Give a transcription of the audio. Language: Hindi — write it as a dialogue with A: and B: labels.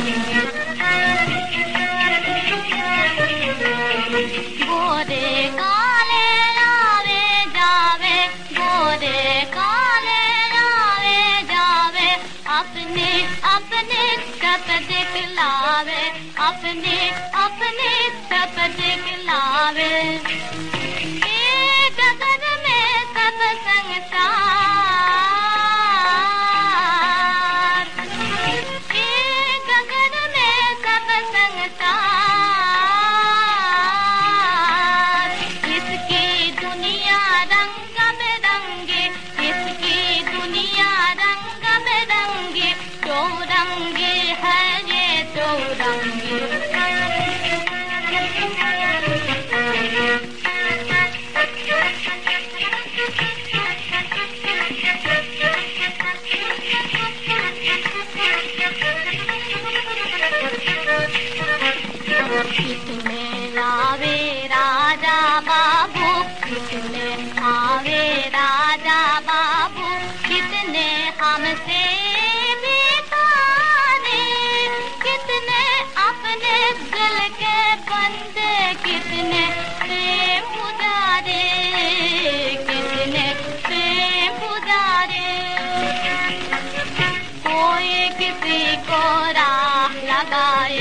A: गोरे काले आवे जावे, गोरे काले आवे जावे, अपने अपने सब दिखलावे, अपने अपने सब दिखलावे। एक गगन में सब संसार, एक गगन में सब संसार, इसकी दुनिया रंग बिरंगी, इसकी दुनिया रंग बिरंगी, चौरंगी है ये चौरंगी। कितने लावे राजा बाबू, कितने आवे राजा बाबू, कितने हमसे बिकारे, कितने अपने दिल के बंदे, कितने प्रेम पुजारे, कितने प्रेम पुजारे। कोई किसी को राह लगाए,